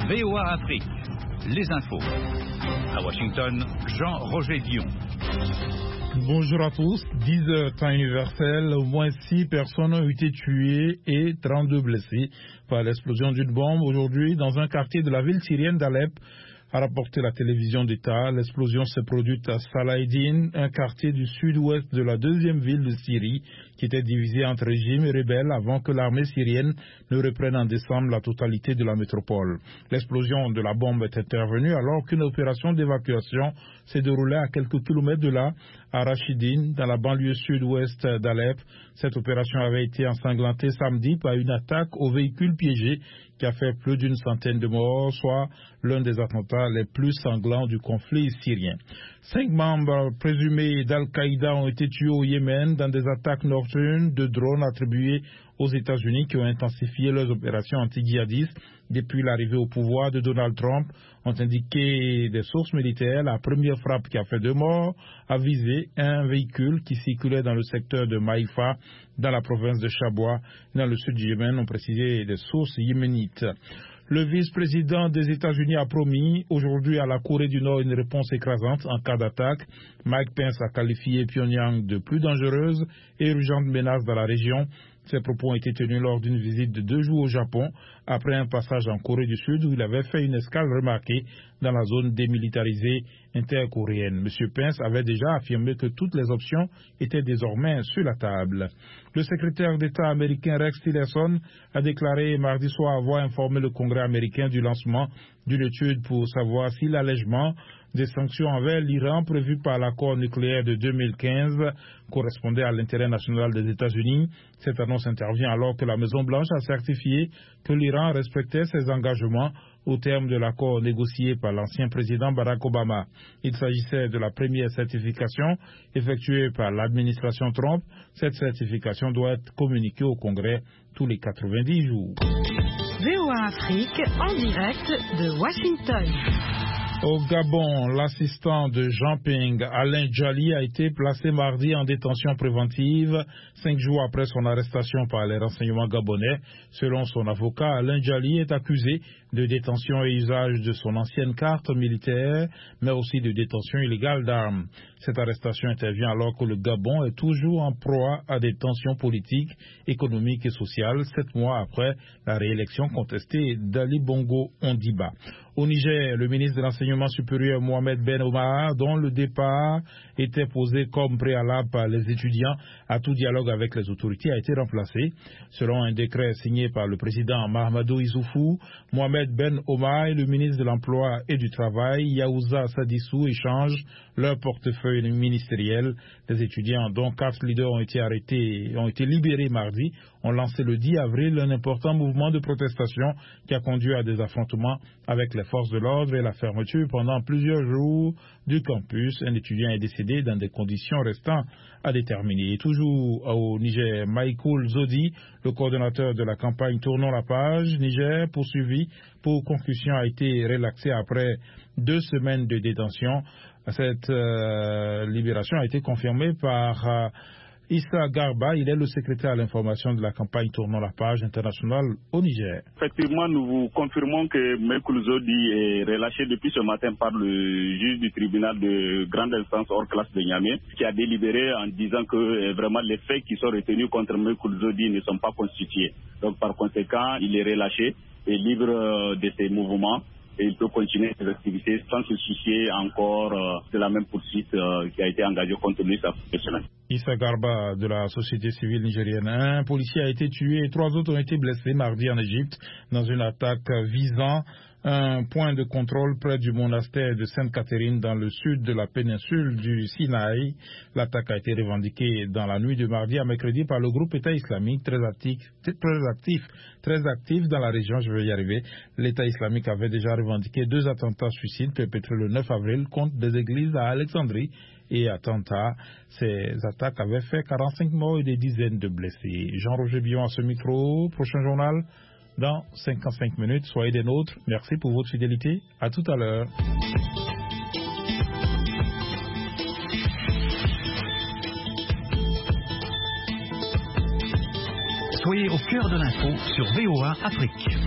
VOA Afrique, les infos. À Washington, Jean-Roger Dion. Bonjour à tous. 10 heures temps universel, au moins 6 personnes ont été tuées et 32 blessées par l'explosion d'une bombe aujourd'hui dans un quartier de la ville syrienne d'Alep. A rapporté la télévision d'État, l'explosion s'est produite à Salahdin, un quartier du sud-ouest de la deuxième ville de Syrie, qui était divisé entre régime et rebelles avant que l'armée syrienne ne reprenne en décembre la totalité de la métropole. L'explosion de la bombe est intervenue alors qu'une opération d'évacuation s'est déroulée à quelques kilomètres de là, à Rachidine, dans la banlieue sud-ouest d'Alep. Cette opération avait été ensanglantée samedi par une attaque au véhicule piégé qui a fait plus d'une centaine de morts, soit l'un des attentats les plus sanglants du conflit syrien. 5 membres présumés d'Al-Qaïda ont été tués au Yémen dans des attaques nocturnes de drones attribuées aux États-Unis qui ont intensifié leurs opérations anti-djihadistes depuis l'arrivée au pouvoir de Donald Trump, ont indiqué des sources militaires. La première frappe qui a fait 2 morts a visé un véhicule qui circulait dans le secteur de Maïfa, dans la province de Chabwa, dans le sud du Yémen, ont précisé des sources yéménites. Le vice-président des États-Unis a promis aujourd'hui à la Corée du Nord une réponse écrasante en cas d'attaque. Mike Pence a qualifié Pyongyang de plus dangereuse et urgente menace dans la région. Ces propos ont été tenus lors d'une visite de 2 jours au Japon, après un passage en Corée du Sud où il avait fait une escale remarquée dans la zone démilitarisée intercoréenne. M. Pence avait déjà affirmé que toutes les options étaient désormais sur la table. Le secrétaire d'État américain Rex Tillerson a déclaré mardi soir avoir informé le Congrès américain du lancement d'une étude pour savoir si l'allègement des sanctions envers l'Iran prévues par l'accord nucléaire de 2015 correspondait à l'intérêt national des États-Unis. Cette annonce intervient alors que la Maison-Blanche a certifié que l'Iran respectait ses engagements au terme de l'accord négocié par l'ancien président Barack Obama. Il s'agissait de la première certification effectuée par l'administration Trump. Cette certification doit être communiquée au Congrès tous les 90 jours. VOA Afrique en direct de Washington. Au Gabon, l'assistant de Jean Ping, Alain Djali, a été placé mardi en détention préventive, 5 jours après son arrestation par les renseignements gabonais. Selon son avocat, Alain Djali est accusé de détention et usage de son ancienne carte militaire, mais aussi de détention illégale d'armes. Cette arrestation intervient alors que le Gabon est toujours en proie à des tensions politiques, économiques et sociales, 7 mois après la réélection contestée d'Ali Bongo Ondimba. Au Niger, le ministre de l'Enseignement supérieur Mohamed Ben Omar, dont le départ était posé comme préalable par les étudiants à tout dialogue avec les autorités, a été remplacé. Selon un décret signé par le président Mahamadou Issoufou, Mohamed Ben Omar et le ministre de l'Emploi et du Travail, Yaouza Sadissou, échangent leur portefeuille ministériel. Les étudiants, dont 4 leaders ont été libérés mardi, ont lancé le 10 avril un important mouvement de protestation qui a conduit à des affrontements avec les forces de l'ordre et la fermeture pendant plusieurs jours du campus. Un étudiant est décédé dans des conditions restant à déterminer. Et toujours au Niger, Michael Zodi, le coordonnateur de la campagne Tournons la page Niger, poursuivi pour concussion, a été relaxé après 2 semaines de détention. Cette libération a été confirmée par Issa Garba, il est le secrétaire à l'information de la campagne Tournons la page internationale au Niger. Effectivement, nous vous confirmons que Michael Zodi est relâché depuis ce matin par le juge du tribunal de grande instance hors classe de Niamey, qui a délibéré en disant que vraiment les faits qui sont retenus contre Michael Zodi ne sont pas constitués. Donc par conséquent, il est relâché et libre de ses mouvements. Et il peut continuer ses activités sans se soucier encore de la même poursuite qui a été engagée contre lui cette semaine. Issa Garba de la société civile nigérienne. Un policier a été tué et 3 autres ont été blessés mardi en Égypte dans une attaque visant un point de contrôle près du monastère de Sainte-Catherine dans le sud de la péninsule du Sinaï. L'attaque a été revendiquée dans la nuit de mardi à mercredi par le groupe État islamique très actif dans la région. Je vais y arriver. L'État islamique avait déjà revendiqué 2 attentats suicides perpétrés le 9 avril contre des églises à Alexandrie et à Tanta. Ces attaques avaient fait 45 morts et des dizaines de blessés. Jean-Roger Dion à ce micro. Prochain journal dans 55 minutes. Soyez des nôtres. Merci pour votre fidélité. À tout à l'heure. Soyez au cœur de l'info sur VOA Afrique.